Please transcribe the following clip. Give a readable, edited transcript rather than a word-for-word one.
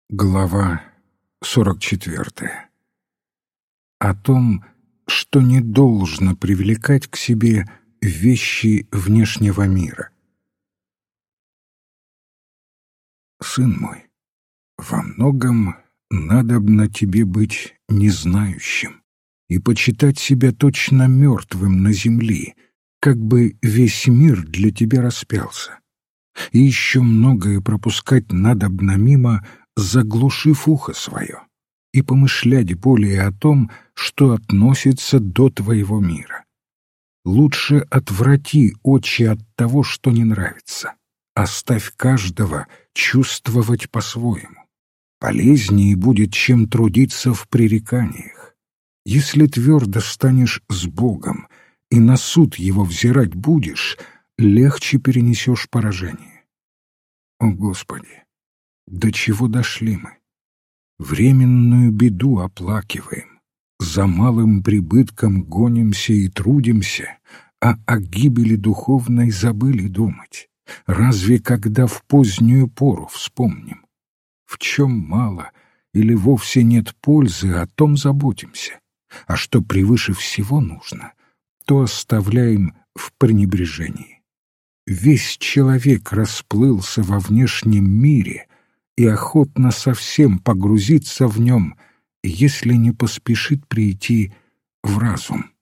Глава 44. О том, что не должно привлекать к себе вещи внешнего мира. Сын мой, во многом надобно тебе быть незнающим и почитать себя точно мертвым на земле, как бы весь мир для тебя распялся. И еще многое пропускать надобно мимо, заглушив ухо свое, и помышлять более о том, что относится до твоего мира. Лучше отврати очи от того, что не нравится. Оставь каждого чувствовать по-своему. Полезнее будет, чем трудиться в пререканиях. Если твердо станешь с Богом и на суд Его взирать будешь, легче перенесешь поражение. О Господи! До чего дошли мы? Временную беду оплакиваем, за малым прибытком гонимся и трудимся, а о гибели духовной забыли думать. Разве когда в позднюю пору вспомним? В чем мало или вовсе нет пользы, о том заботимся, а что превыше всего нужно, то оставляем в пренебрежении. Весь человек расплылся во внешнем мире и охотно совсем погрузиться в нем, если не поспешит прийти в разум.